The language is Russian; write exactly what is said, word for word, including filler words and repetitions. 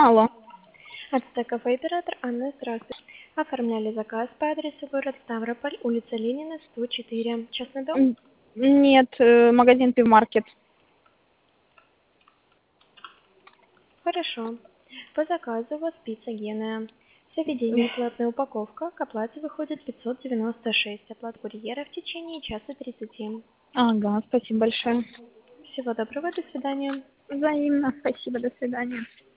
Алло. Ацтеков оператор Анна, здравствуйте. Оформляли заказ по адресу город Ставрополь, улица Ленина, сто четыре. Частный дом? М, Нет, э, магазин Пивмаркет. Хорошо. По заказу у вас пицца Геная. Заведение платная упаковка. К оплате выходит пятьсот девяносто шесть. Оплата курьера в течение часа тридцати. Ага, спасибо большое. Всего доброго, до свидания. Взаимно. Спасибо, до свидания.